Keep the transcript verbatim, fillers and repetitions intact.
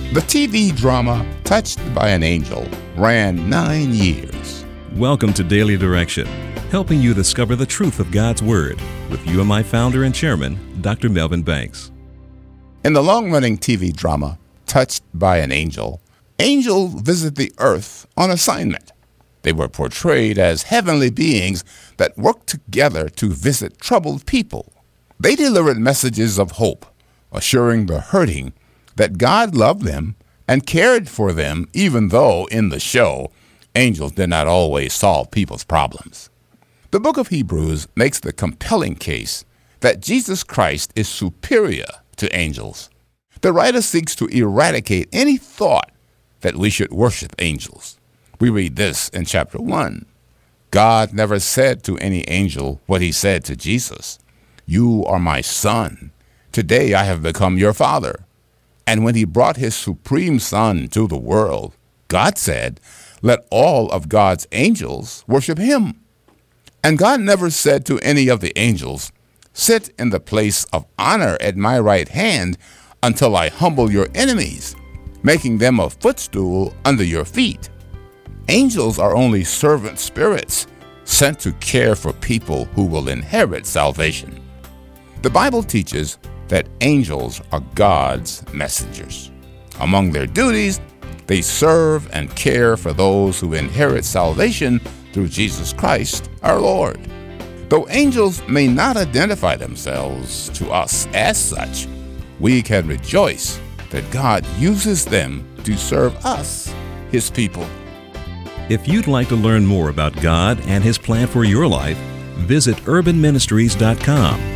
The T V drama Touched by an Angel ran nine years. Welcome to Daily Direction, helping you discover the truth of God's Word with U M I founder and chairman, Doctor Melvin Banks. In the long-running T V drama Touched by an Angel, angels visit the earth on assignment. They were portrayed as heavenly beings that worked together to visit troubled people. They delivered messages of hope, assuring the hurting that God loved them and cared for them, even though in the show, angels did not always solve people's problems. The book of Hebrews makes the compelling case that Jesus Christ is superior to angels. The writer seeks to eradicate any thought that we should worship angels. We read this in chapter one. God never said to any angel what he said to Jesus. You are my son. Today I have become your father. And when he brought his supreme son to the world, God said, let all of God's angels worship him. And God never said to any of the angels, sit in the place of honor at my right hand until I humble your enemies, making them a footstool under your feet. Angels are only servant spirits sent to care for people who will inherit salvation. The Bible teaches that angels are God's messengers. Among their duties, they serve and care for those who inherit salvation through Jesus Christ, our Lord. Though angels may not identify themselves to us as such, we can rejoice that God uses them to serve us, his people. If you'd like to learn more about God and his plan for your life, visit urban ministries dot com.